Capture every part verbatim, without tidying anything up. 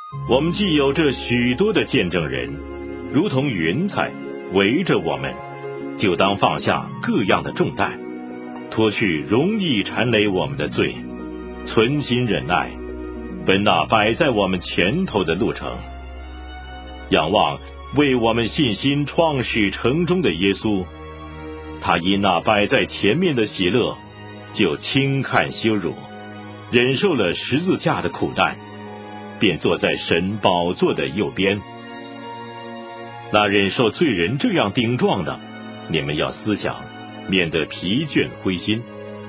我们既有这许多的见证人，如同云彩围着我们，就当放下各样的重担，脱去容易缠累我们的罪，存心忍耐，奔那摆在我们前头的路程。仰望为我们信心创始成终的耶稣，他因那摆在前面的喜乐，就轻看羞辱，忍受了十字架的苦难，便坐在神宝座的右边。那忍受罪人这样顶撞的，你们要思想，免得疲倦灰心。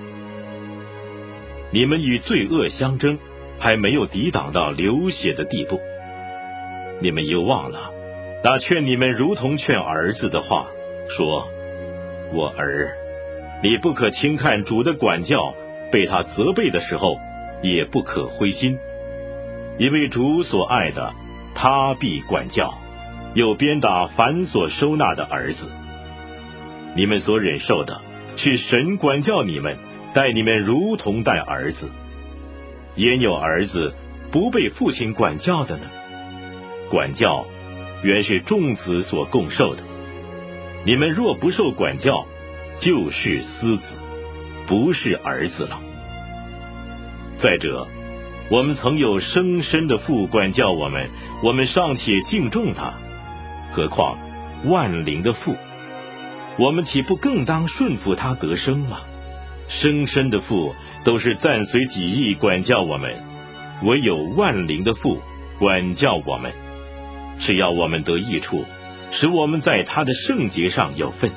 你们与罪恶相争，还没有抵挡到流血的地步。你们又忘了那劝你们如同劝儿子的话，说：我儿，你不可轻看主的管教，被他责备的时候也不可灰心，因为主所爱的，他必管教，又鞭打凡所收纳的儿子。你们所忍受的，是神管教你们，待你们如同待儿子。焉有儿子不被父亲管教的呢？管教原是众子所共受的。你们若不受管教，就是私子，不是儿子了。再者，我们曾有生身的父管教我们，我们尚且敬重他，何况万灵的父，我们岂不更当顺服他得生吗？生身的父都是暂随己意管教我们，唯有万灵的父管教我们，是要我们得益处，使我们在他的圣洁上有份。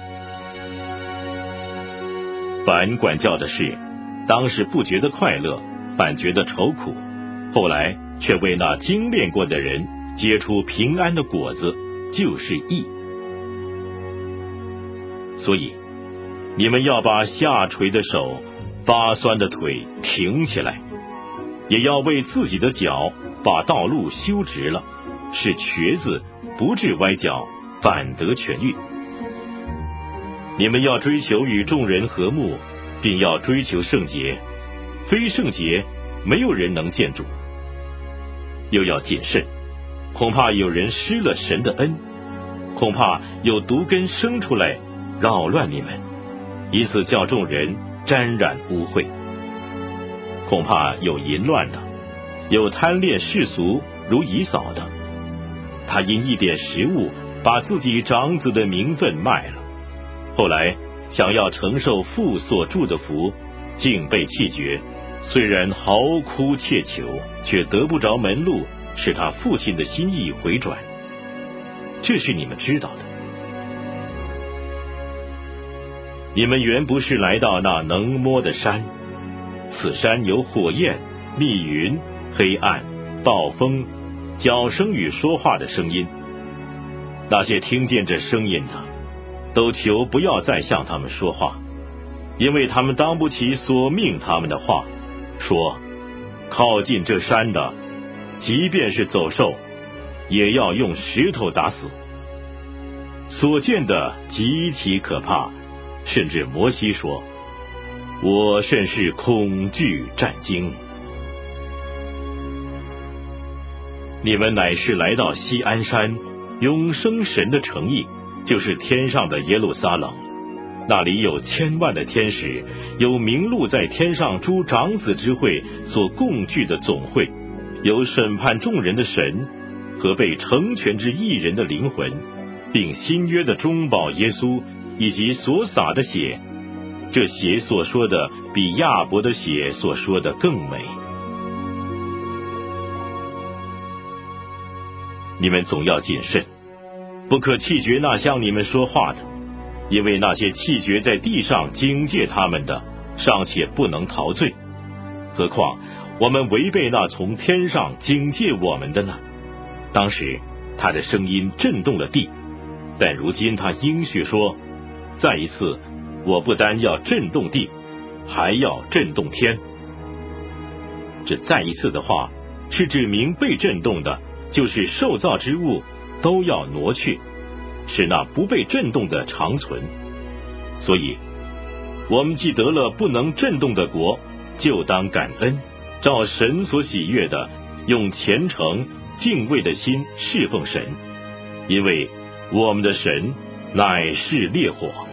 凡管教的事，当时不觉得快乐，反觉得愁苦，后来却为那精炼过的人结出平安的果子，就是义。所以你们要把下垂的手、发酸的腿挺起来，也要为自己的脚把道路修直了，使瘸子不致歪脚，反得痊愈。你们要追求与众人和睦，并要追求圣洁，非圣洁没有人能见主。又要谨慎，恐怕有人失了神的恩，恐怕有毒根生出来扰乱你们，以此叫众人沾染污秽。恐怕有淫乱的，有贪恋世俗如以扫的，他因一点食物把自己长子的名分卖了，后来想要承受父所祝的福，竟被弃绝，虽然嚎哭切求，却得不着门路，使他父亲的心意回转。这是你们知道的。你们原不是来到那能摸的山，此山有火焰、密云、黑暗、暴风、脚声与说话的声音。那些听见这声音的，都求不要再向他们说话，因为他们当不起所命他们的话，说靠近这山的，即便是走兽，也要用石头打死。所见的极其可怕，甚至摩西说：我甚是恐惧战惊。你们乃是来到锡安山，永生神的城邑，就是天上的耶路撒冷，那里有千万的天使，有名录在天上诸长子之会所共聚的总会，有审判众人的神和被成全之义人的灵魂，并新约的中保耶稣以及所洒的血，这血所说的比亚伯的血所说的更美。你们总要谨慎，不可弃绝那向你们说话的，因为那些弃绝在地上警戒他们的，尚且不能逃罪，何况我们违背那从天上警戒我们的呢？当时他的声音震动了地，但如今他应许说，再一次，我不单要震动地，还要震动天。这再一次的话，是指明被震动的，就是受造之物都要挪去，使那不被震动的长存。所以我们既得了不能震动的国，就当感恩，照神所喜悦的，用虔诚敬畏的心侍奉神，因为我们的神乃是烈火。